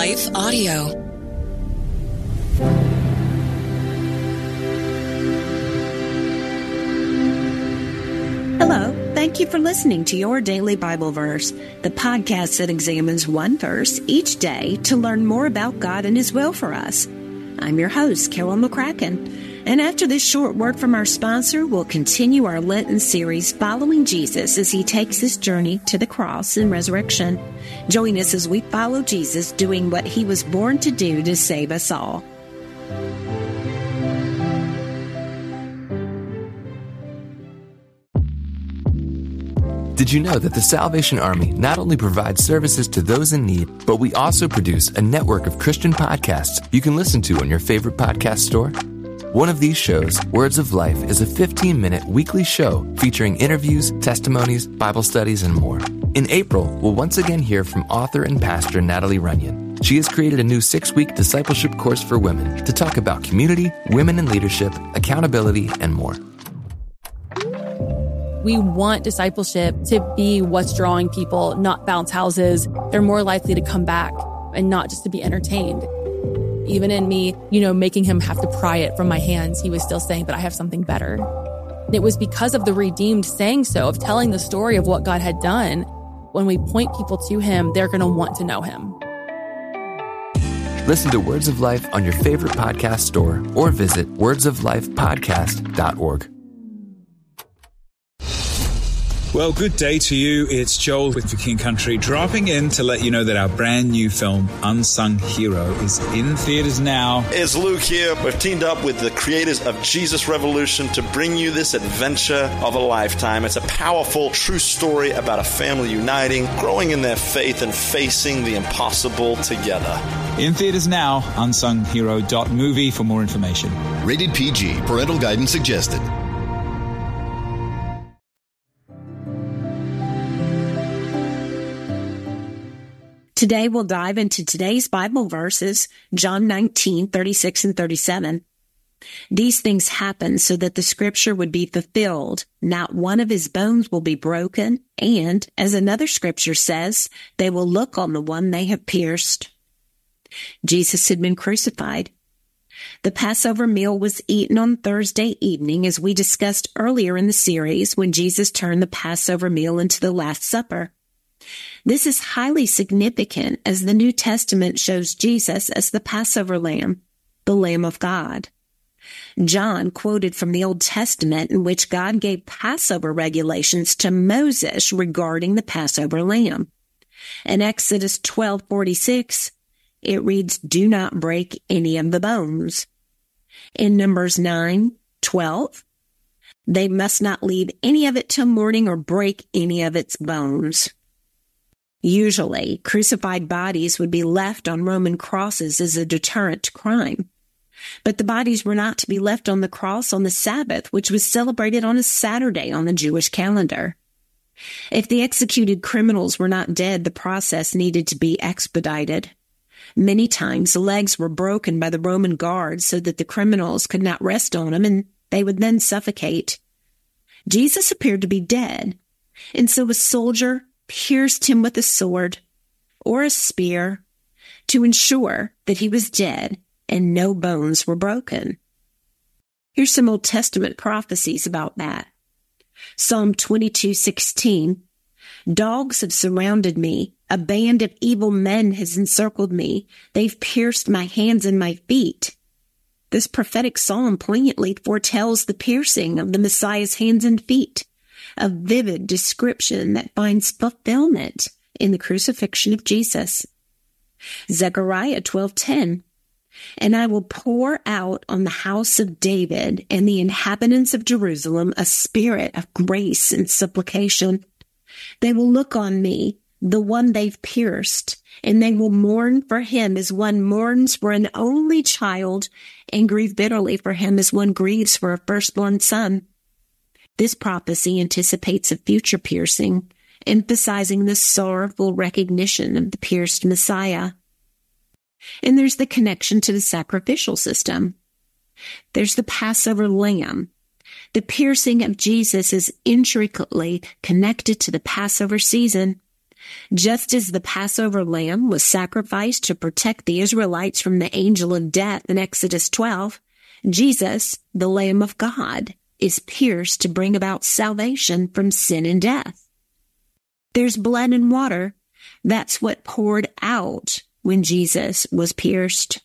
Life Audio. Hello, thank you for listening to Your Daily Bible Verse, the podcast that examines one verse each day to learn more about God and His will for us. I'm your host, Carol McCracken, and after this short word from our sponsor, we'll continue our Lenten series following Jesus as He takes His journey to the cross and resurrection. Join us as we follow Jesus doing what He was born to do to save us all. Did you know that the Salvation Army not only provides services to those in need, but we also produce a network of Christian podcasts you can listen to on your favorite podcast store? One of these shows, Words of Life, is a 15-minute weekly show featuring interviews, testimonies, Bible studies, and more. In April, we'll once again hear from author and pastor Natalie Runyon. She has created a new 6-week discipleship course for women to talk about community, women in leadership, accountability, and more. We want discipleship to be what's drawing people, not bounce houses. They're more likely to come back and not just to be entertained. Even in me, making him have to pry it from my hands, he was still saying, but I have something better. And it was because of the redeemed saying so, of telling the story of what God had done. When we point people to him, they're going to want to know him. Listen to Words of Life on your favorite podcast store or visit wordsoflifepodcast.org. Well, good day to you. It's Joel with For King Country, dropping in to let you know that our brand new film, Unsung Hero, is in theaters now. It's Luke here. We've teamed up with the creators of Jesus Revolution to bring you this adventure of a lifetime. It's a powerful, true story about a family uniting, growing in their faith, and facing the impossible together. In theaters now, unsunghero.movie for more information. Rated PG. Parental guidance suggested. Today we'll dive into today's Bible verses, John 19:36 and 37. These things happened so that the scripture would be fulfilled. Not one of his bones will be broken. And, as another scripture says, they will look on the one they have pierced. Jesus had been crucified. The Passover meal was eaten on Thursday evening, as we discussed earlier in the series, when Jesus turned the Passover meal into the Last Supper. This is highly significant as the New Testament shows Jesus as the Passover Lamb, the Lamb of God. John quoted from the Old Testament in which God gave Passover regulations to Moses regarding the Passover Lamb. In Exodus 12:46, it reads, "Do not break any of the bones." In Numbers 9:12, "They must not leave any of it till morning or break any of its bones." Usually, crucified bodies would be left on Roman crosses as a deterrent to crime. But the bodies were not to be left on the cross on the Sabbath, which was celebrated on a Saturday on the Jewish calendar. If the executed criminals were not dead, the process needed to be expedited. Many times, the legs were broken by the Roman guards so that the criminals could not rest on them, and they would then suffocate. Jesus appeared to be dead, and so a soldier pierced him with a sword or a spear to ensure that he was dead and no bones were broken. Here's some Old Testament prophecies about that. Psalm 22:16, "Dogs have surrounded me. A band of evil men has encircled me. They've pierced my hands and my feet." This prophetic psalm poignantly foretells the piercing of the Messiah's hands and feet, a vivid description that finds fulfillment in the crucifixion of Jesus. Zechariah 12:10, "And I will pour out on the house of David and the inhabitants of Jerusalem a spirit of grace and supplication. They will look on me, the one they've pierced, and they will mourn for him as one mourns for an only child, and grieve bitterly for him as one grieves for a firstborn son." This prophecy anticipates a future piercing, emphasizing the sorrowful recognition of the pierced Messiah. And there's the connection to the sacrificial system. There's the Passover lamb. The piercing of Jesus is intricately connected to the Passover season. Just as the Passover lamb was sacrificed to protect the Israelites from the angel of death in Exodus 12, Jesus, the Lamb of God, is pierced to bring about salvation from sin and death. There's blood and water. That's what poured out when Jesus was pierced.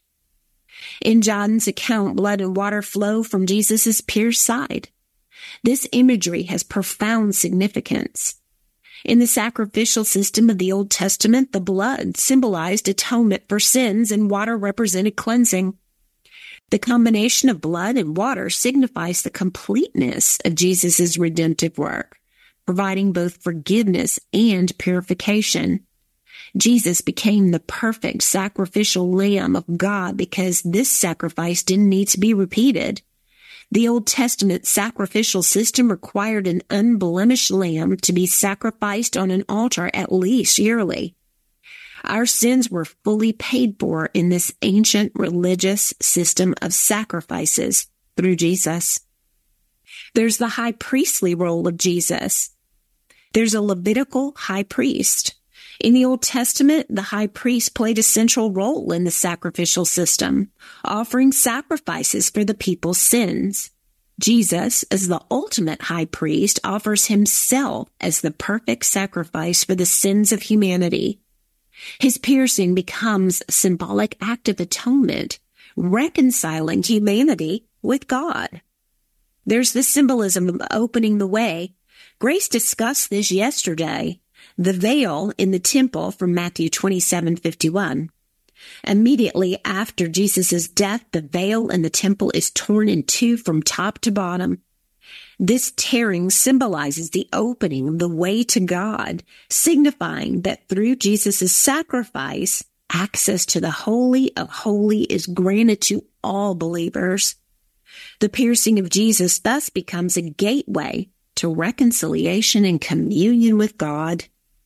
In John's account, blood and water flow from Jesus' pierced side. This imagery has profound significance. In the sacrificial system of the Old Testament, the blood symbolized atonement for sins and water represented cleansing. The combination of blood and water signifies the completeness of Jesus' redemptive work, providing both forgiveness and purification. Jesus became the perfect sacrificial Lamb of God because this sacrifice didn't need to be repeated. The Old Testament sacrificial system required an unblemished lamb to be sacrificed on an altar at least yearly. Our sins were fully paid for in this ancient religious system of sacrifices through Jesus. There's the high priestly role of Jesus. There's a Levitical high priest. In the Old Testament, the high priest played a central role in the sacrificial system, offering sacrifices for the people's sins. Jesus, as the ultimate high priest, offers himself as the perfect sacrifice for the sins of humanity. His piercing becomes a symbolic act of atonement, reconciling humanity with God. There's the symbolism of opening the way. Grace discussed this yesterday. The veil in the temple from Matthew 27:51. Immediately after Jesus' death, the veil in the temple is torn in two from top to bottom. This tearing symbolizes the opening of the way to God, signifying that through Jesus' sacrifice, access to the Holy of Holies is granted to all believers. The piercing of Jesus thus becomes a gateway to reconciliation and communion with God.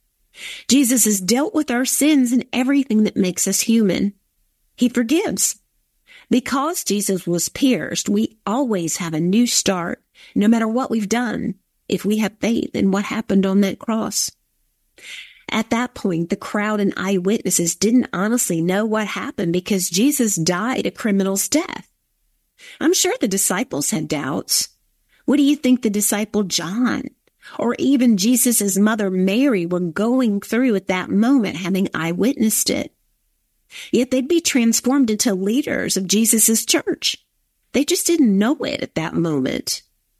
Jesus has dealt with our sins and everything that makes us human. He forgives. Because Jesus was pierced, we always have a new start, no matter what we've done, if we have faith in what happened on that cross. At that point, the crowd and eyewitnesses didn't honestly know what happened because Jesus died a criminal's death. I'm sure the disciples had doubts. What do you think the disciple John or even Jesus' mother Mary were going through at that moment, having eyewitnessed it? Yet they'd be transformed into leaders of Jesus' church. They just didn't know it at that moment.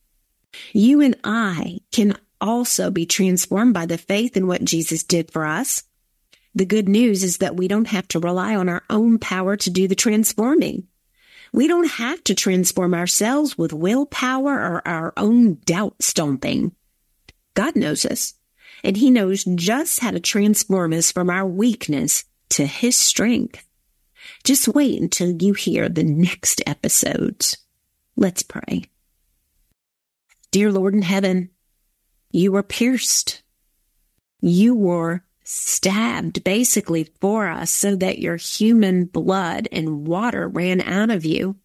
You and I can also be transformed by the faith in what Jesus did for us. The good news is that we don't have to rely on our own power to do the transforming. We don't have to transform ourselves with willpower or our own doubt stomping. God knows us, and He knows just how to transform us from our weakness to His strength. Just wait until you hear the next episodes. Let's pray. Dear Lord in heaven, you were pierced. You were stabbed basically for us so that your human blood and water ran out of you.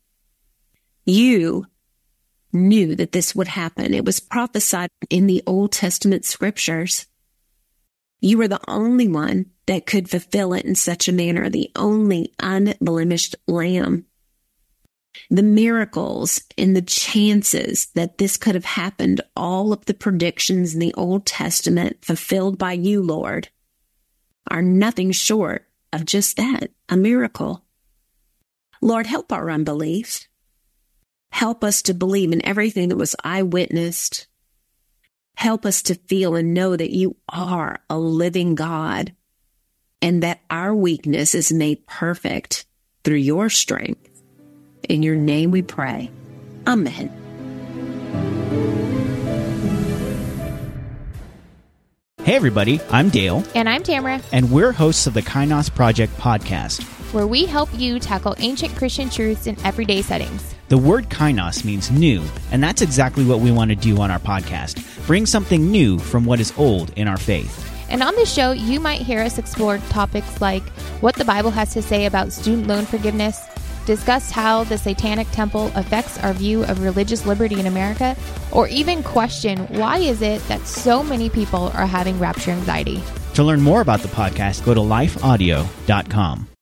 You knew that this would happen. It was prophesied in the Old Testament scriptures. You were the only one that could fulfill it in such a manner, the only unblemished lamb. The miracles and the chances that this could have happened, all of the predictions in the Old Testament fulfilled by you, Lord, are nothing short of just that, a miracle. Lord, help our unbelief. Help us to believe in everything that was eyewitnessed. Help us to feel and know that you are a living God and that our weakness is made perfect through your strength. In your name we pray. Amen. Hey everybody, I'm Dale. And I'm Tamara. And we're hosts of the Kainos Project podcast, where we help you tackle ancient Christian truths in everyday settings. The word kainos means new, and that's exactly what we want to do on our podcast. Bring something new from what is old in our faith. And on this show, you might hear us explore topics like what the Bible has to say about student loan forgiveness, discuss how the Satanic Temple affects our view of religious liberty in America, or even question why is it that so many people are having rapture anxiety. To learn more about the podcast, go to lifeaudio.com.